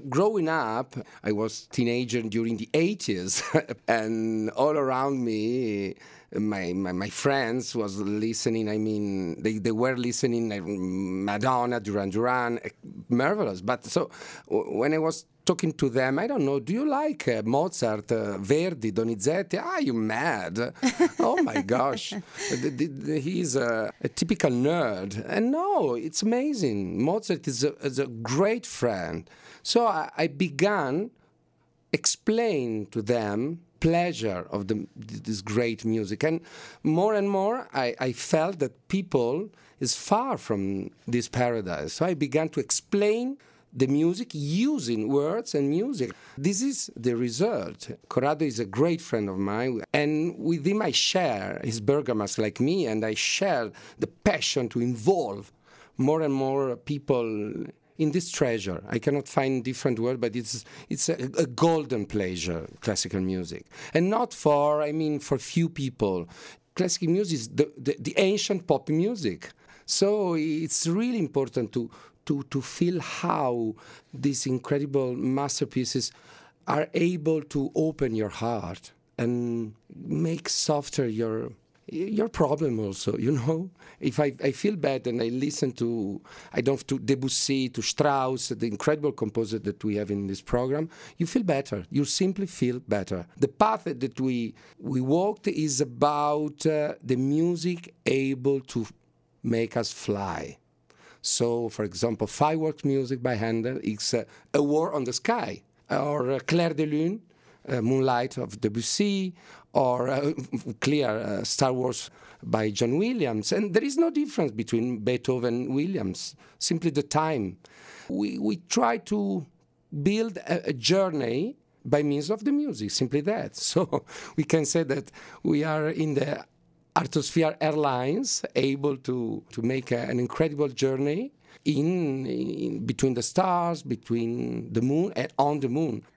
Growing up, I was teenager during the 80s, and all around me, my friends was listening. I mean, they were listening like Madonna, Duran Duran, marvelous. But so when I was talking to them, I don't know, do you like Mozart, Verdi, Donizetti? Ah, you mad? Oh my gosh. He's a typical nerd. And no, it's amazing. Mozart is a great friend. So I began explain to them pleasure of this great music. And more, I felt that people is far from this paradise. So I began to explain the music using words and music. This is the result. Corrado is a great friend of mine, and with him I share his Bergamasque like me, and I share the passion to involve more and more people in this treasure. I cannot find different word, but it's a golden pleasure, classical music. And not for few people. Classical music is the ancient pop music. So it's really important to feel how these incredible masterpieces are able to open your heart and make softer your problem also, you know. If I feel bad and I listen to Debussy, to Strauss, the incredible composer that we have in this program, you feel better. You simply feel better. The path that we walked is about the music able to make us fly. So, for example, fireworks music by Handel is a war on the sky, or Clair de Lune, Moonlight of Debussy, or Star Wars by John Williams. And there is no difference between Beethoven and Williams, simply the time. We try to build a journey by means of the music, simply that. So we can say that we are in the Artosphere Airlines, able to make an incredible journey in between the stars, between the moon, and on the moon.